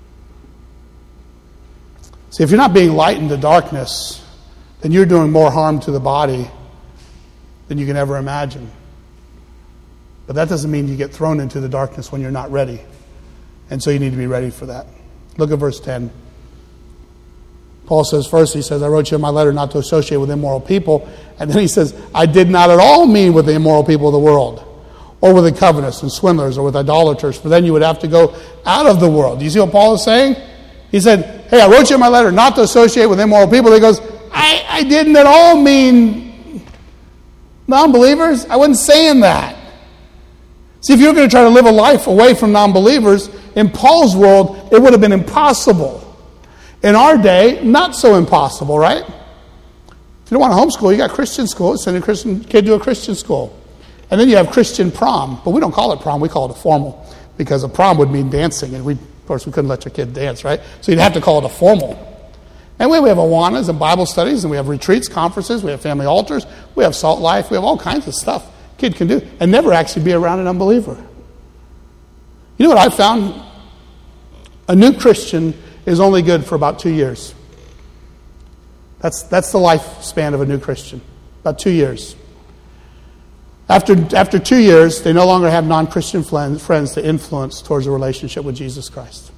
See, if you're not being light in the darkness, then you're doing more harm to the body than you can ever imagine. But that doesn't mean you get thrown into the darkness when you're not ready. And so you need to be ready for that. Look at verse 10. Paul says first, he says, I wrote you in my letter not to associate with immoral people. And then he says, I did not at all mean with the immoral people of the world, or with the covetous and swindlers, or with idolaters, for then you would have to go out of the world. Do you see what Paul is saying? He said, hey, I wrote you in my letter not to associate with immoral people. He goes, I didn't at all mean non-believers. I wasn't saying that. See, if you're going to try to live a life away from non-believers, in Paul's world, it would have been impossible. In our day, not so impossible, right? If you don't want to homeschool, you got Christian school. Send a Christian kid to a Christian school. And then you have Christian prom. But we don't call it prom, we call it a formal. Because a prom would mean dancing. And of course, we couldn't let your kid dance, right? So you'd have to call it a formal. And we have Awanas and Bible studies, and we have retreats, conferences, we have family altars, we have Salt Life, we have all kinds of stuff a kid can do. And never actually be around an unbeliever. You know what I found? A new Christian is only good for about 2 years. That's the lifespan of a new Christian. About 2 years. After 2 years, they no longer have non-Christian friends to influence towards a relationship with Jesus Christ.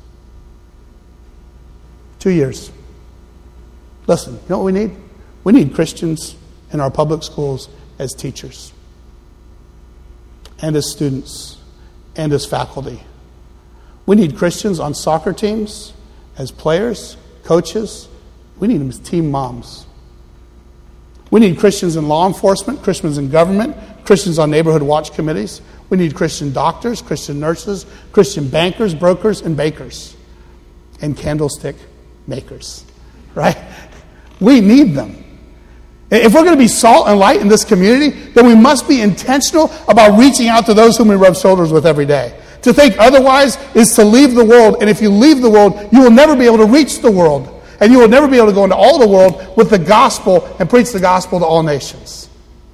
2 years. Listen, you know what we need? We need Christians in our public schools as teachers, and as students, and as faculty. We need Christians on soccer teams, as players, coaches. We need them as team moms. We need Christians in law enforcement, Christians in government, Christians on neighborhood watch committees. We need Christian doctors, Christian nurses, Christian bankers, brokers, and bakers. And candlestick makers. Right? We need them. If we're going to be salt and light in this community, then we must be intentional about reaching out to those whom we rub shoulders with every day. To think otherwise is to leave the world. And if you leave the world, you will never be able to reach the world. And you will never be able to go into all the world with the gospel and preach the gospel to all nations.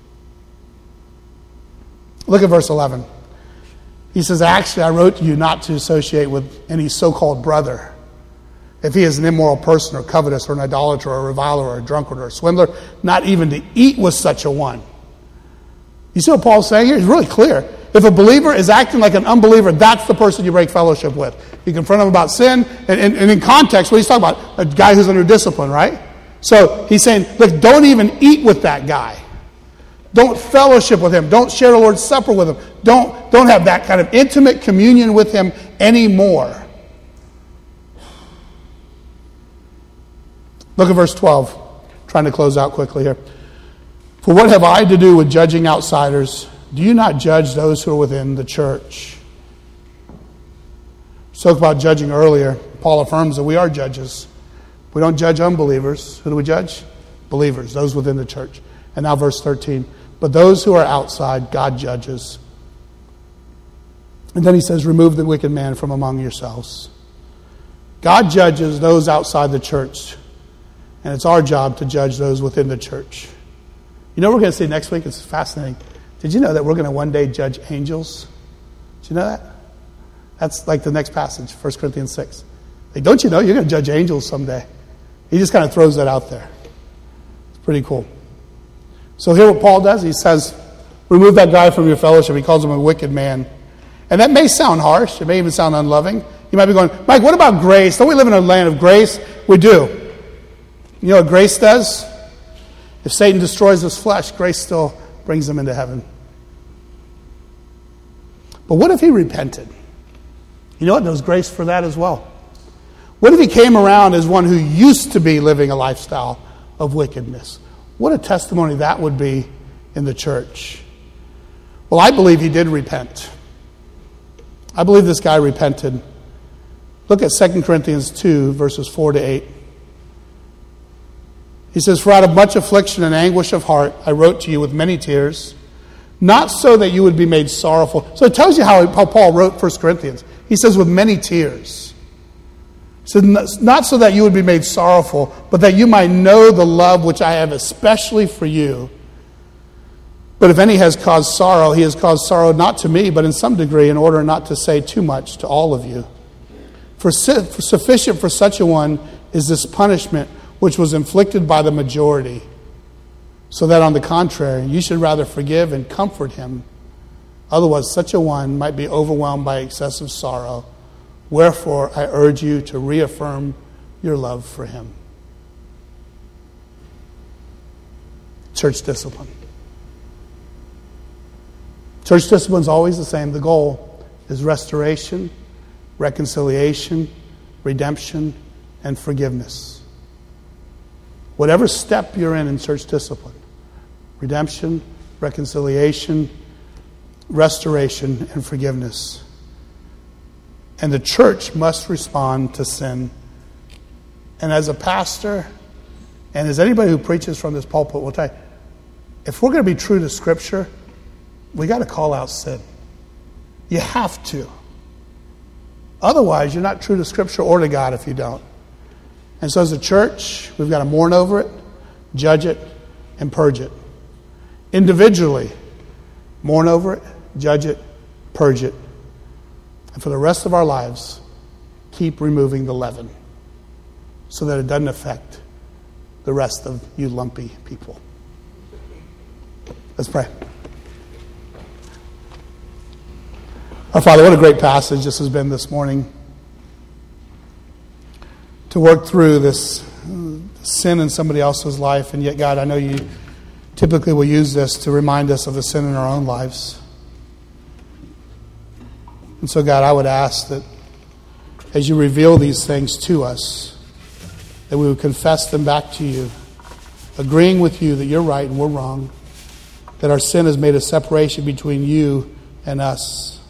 Look at verse 11. He says, actually, I wrote to you not to associate with any so-called brother, if he is an immoral person or covetous or an idolater or a reviler or a drunkard or a swindler, not even to eat with such a one. You see what Paul's saying here? He's really clear. If a believer is acting like an unbeliever, that's the person you break fellowship with. You confront him about sin, and in context, what he's talking about? A guy who's under discipline, right? So he's saying, look, don't even eat with that guy. Don't fellowship with him. Don't share the Lord's Supper with him. Don't have that kind of intimate communion with him anymore. Look at verse 12. Trying to close out quickly here. For what have I to do with judging outsiders? Do you not judge those who are within the church? We spoke about judging earlier. Paul affirms that we are judges. We don't judge unbelievers. Who do we judge? Believers, those within the church. And now verse 13. But those who are outside, God judges. And then he says, remove the wicked man from among yourselves. God judges those outside the church. And it's our job to judge those within the church. You know what we're going to see next week? It's fascinating. Did you know that we're going to one day judge angels? Did you know that? That's like the next passage, 1 Corinthians 6. Like, don't you know you're going to judge angels someday? He just kind of throws that out there. It's pretty cool. So here what Paul does, he says, remove that guy from your fellowship. He calls him a wicked man. And that may sound harsh. It may even sound unloving. You might be going, Mike, what about grace? Don't we live in a land of grace? We do. You know what grace does? If Satan destroys his flesh, grace still brings him into heaven. But what if he repented? You know what? There was grace for that as well. What if he came around as one who used to be living a lifestyle of wickedness? What a testimony that would be in the church. Well, I believe he did repent. I believe this guy repented. Look at 2 Corinthians 2, verses 4 to 8. He says, for out of much affliction and anguish of heart, I wrote to you with many tears, not so that you would be made sorrowful. So it tells you how Paul wrote 1 Corinthians. He says, with many tears. He said, not so that you would be made sorrowful, but that you might know the love which I have especially for you. But if any has caused sorrow, he has caused sorrow not to me, but in some degree, in order not to say too much to all of you. For sufficient for such a one is this punishment which was inflicted by the majority, so that on the contrary, you should rather forgive and comfort him. Otherwise, such a one might be overwhelmed by excessive sorrow. Wherefore, I urge you to reaffirm your love for him. Church discipline. Church discipline is always the same. The goal is restoration, reconciliation, redemption, and forgiveness. Whatever step you're in church discipline, redemption, reconciliation, restoration, and forgiveness. And the church must respond to sin. And as a pastor, and as anybody who preaches from this pulpit will tell you, if we're going to be true to Scripture, we got to call out sin. You have to. Otherwise, you're not true to Scripture or to God if you don't. And so as a church, we've got to mourn over it, judge it, and purge it. Individually, mourn over it, judge it, purge it. And for the rest of our lives, keep removing the leaven so that it doesn't affect the rest of you lumpy people. Let's pray. Our Father, what a great passage this has been this morning. To work through this sin in somebody else's life. And yet, God, I know you typically will use this to remind us of the sin in our own lives. And so, God, I would ask that as you reveal these things to us, that we would confess them back to you, agreeing with you that you're right and we're wrong, that our sin has made a separation between you and us.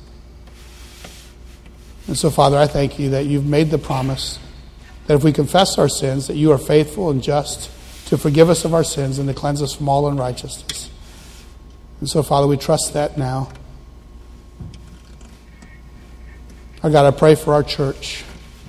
And so, Father, I thank you that you've made the promise that if we confess our sins, that you are faithful and just to forgive us of our sins and to cleanse us from all unrighteousness. And so, Father, we trust that now. Our God, I pray for our church.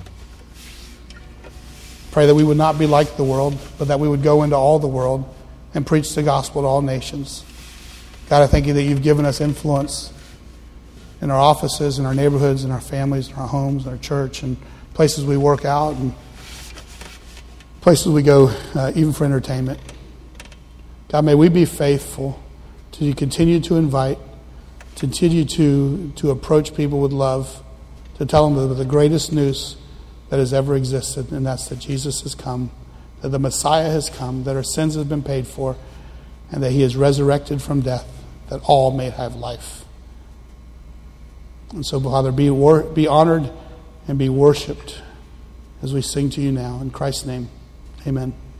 Pray that we would not be like the world, but that we would go into all the world and preach the gospel to all nations. God, I thank you that you've given us influence in our offices, in our neighborhoods, in our families, in our homes, in our church, and places we work out, and places we go even for entertainment. God, may we be faithful to continue to invite, continue to approach people with love, to tell them the greatest news that has ever existed, and that's that Jesus has come, that the Messiah has come, that our sins have been paid for, and that he is resurrected from death, that all may have life. And so, Father, be honored and be worshipped as we sing to you now. In Christ's name, amen.